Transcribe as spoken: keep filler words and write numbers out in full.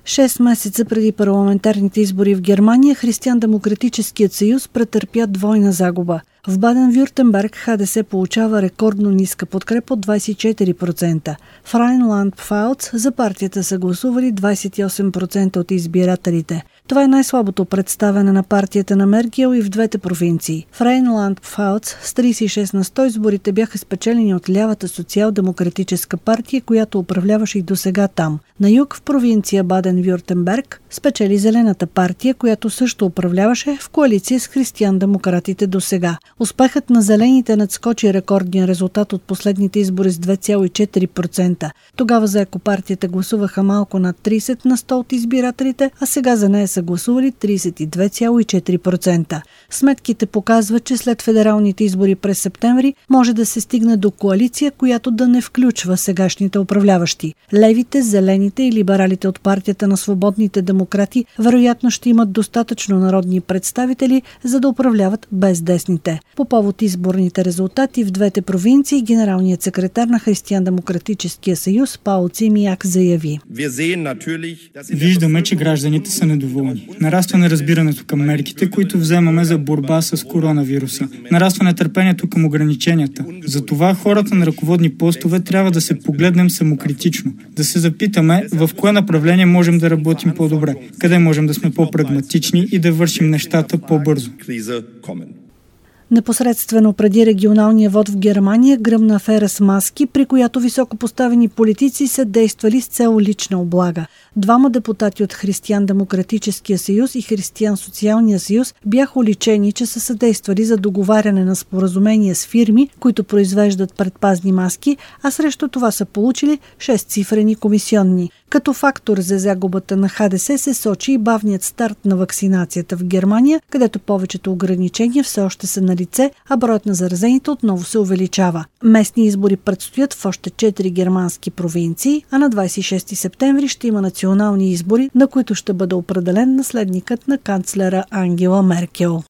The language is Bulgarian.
Шест месеца преди парламентарните избори в Германия, Християн-демократическият съюз претърпя двойна загуба. В Баден-Вюртенберг ХДС получава рекордно ниска подкрепа от двадесет и четири процента. В Райнланд-Пфалц за партията са гласували двадесет и осем процента от избирателите. Това е най-слабото представяне на партията на Меркел и в двете провинции. В Райнланд-Пфалц с тридесет и шест на сто изборите бяха спечелени от лявата социал-демократическа партия, която управляваше и досега там. На юг в провинция Баден-Вюртенберг спечели Зелената партия, която също управляваше в коалиция с християн-демократите досега. Успехът на зелените надскочи рекордния резултат от последните избори с две цяло и четири процента. Тогава за екопартията гласуваха малко над тридесет на сто от избирателите, а сега за нея са гласували тридесет и две цяло и четири процента. Сметките показват, че след федералните избори през септември може да се стигне до коалиция, която да не включва сегашните управляващи. Левите, зелените и либералите от партията на свободните демократи вероятно ще имат достатъчно народни представители, за да управляват без десните. По повод изборните резултати в двете провинции, генералният секретар на Християн-демократическия съюз Паул Цимияк заяви: Виждаме, че гражданите са недоволни. Нараства неразбирането към мерките, които вземаме за борба с коронавируса. Нараства нетърпението към ограниченията. Затова хората на ръководни постове трябва да се погледнем самокритично, да се запитаме в кое направление можем да работим по-добре, къде можем да сме по-прагматични и да вършим нещата по-бързо. Непосредствено преди регионалния вод в Германия гръмна афера с маски, при която високопоставени политици са действали с цел лична облага. Двама депутати от Християн-демократическия съюз и Християн-социалния съюз бяха уличени, че са съдействали за договаряне на споразумения с фирми, които произвеждат предпазни маски, а срещу това са получили шестцифрени комисионни. Като фактор за загубата на ХДС се сочи и бавният старт на вакцинацията в Германия, където повечето ограничения все още са на лице, а броят на заразените отново се увеличава. Местни избори предстоят в още четири германски провинции, а на двадесет и шести септември ще има национални избори, на които ще бъде определен наследникът на канцлера Ангела Меркел.